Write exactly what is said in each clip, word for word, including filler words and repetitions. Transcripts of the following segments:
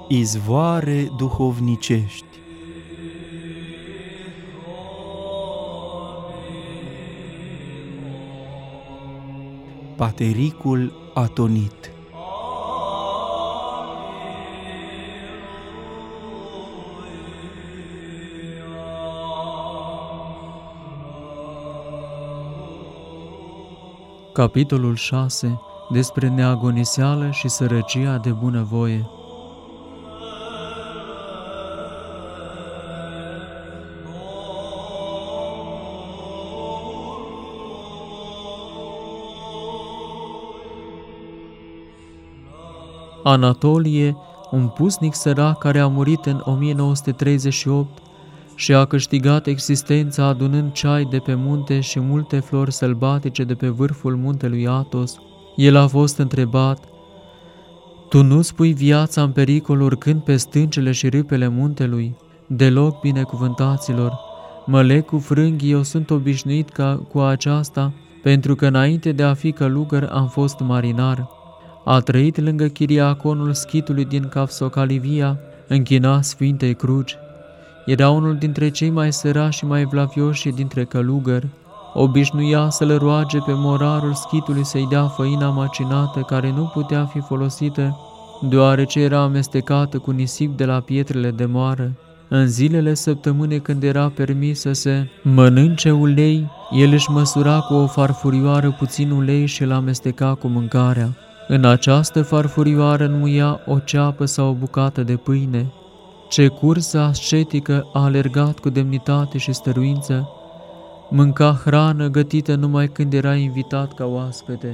Izvoare duhovnicești. Patericul atonit. Capitolul șase. Despre neagoniseală și sărăcia de bunăvoie. Anatolie, un pusnic sărac care a murit în o mie nouă sute treizeci și opt și a câștigat existența adunând ceai de pe munte și multe flori sălbatice de pe vârful muntelui Athos, el a fost întrebat: Tu nu-ți pui viața în pericol urcând pe stâncele și râpele muntelui? Deloc, binecuvântaților, mă leg cu frânghii, eu sunt obișnuit ca cu aceasta, pentru că înainte de a fi călugăr am fost marinar. A trăit lângă Chiriaconul schitului din Capsocalivia, închina Sfintei Cruci. Era unul dintre cei mai sărași și mai vlavioși dintre călugări. Obișnuia să-l roage pe morarul schitului să-i dea făina macinată, care nu putea fi folosită, deoarece era amestecată cu nisip de la pietrele de moară. În zilele săptămânii când era permis să se mănânce ulei, el își măsura cu o farfurioară puțin ulei și îl amesteca cu mâncarea. În această farfurioară înmuia o ceapă sau o bucată de pâine. Ce cursă ascetică a alergat cu demnitate și stăruință! Mânca hrană gătită numai când era invitat ca oaspete.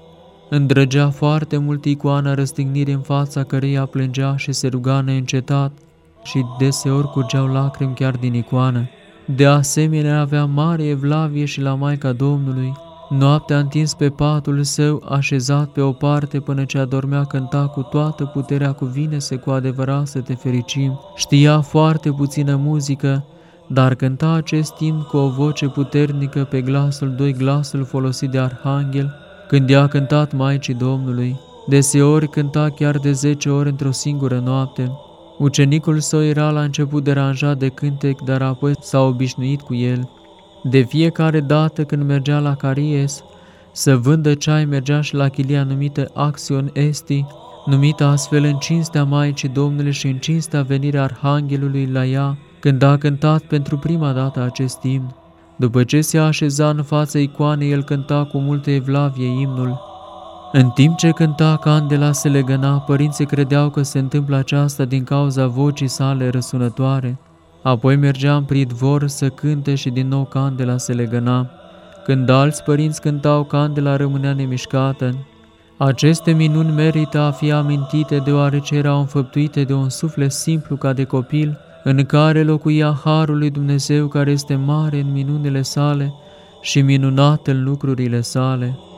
Îndrăgea foarte mult icoana răstignirii în fața căreia plângea și se ruga neîncetat și deseori curgeau lacrimi chiar din icoană. De asemenea avea mare evlavie și la Maica Domnului. Noaptea întins pe patul său, așezat pe o parte până ce adormea, cânta cu toată puterea cuvine-se cu adevărat să te fericim. Știa foarte puțină muzică, dar cânta acest timp cu o voce puternică pe glasul doi, glasul folosit de arhanghel, când i-a cântat Maicii Domnului. Deseori cânta chiar de zece ori într-o singură noapte. Ucenicul său era la început deranjat de cântec, dar apoi s-a obișnuit cu el. De fiecare dată când mergea la Caries să vândă ceai, mergea și la chilia numită Axion Esti, numită astfel în cinstea Maicii Domnului și în cinstea venirea Arhanghelului la ea, când a cântat pentru prima dată acest imn. După ce se așeza în fața icoanei, el cânta cu multă evlavie imnul. În timp ce cânta, candela se legăna. Părinții credeau că se întâmplă aceasta din cauza vocii sale răsunătoare. Apoi mergea în pridvor să cânte și din nou candela se legăna. Când alți părinți cântau, candela rămânea nemișcată. Aceste minuni merită a fi amintite, deoarece erau înfăptuite de un suflet simplu ca de copil, în care locuia Harul lui Dumnezeu, care este mare în minunile sale și minunat în lucrurile sale.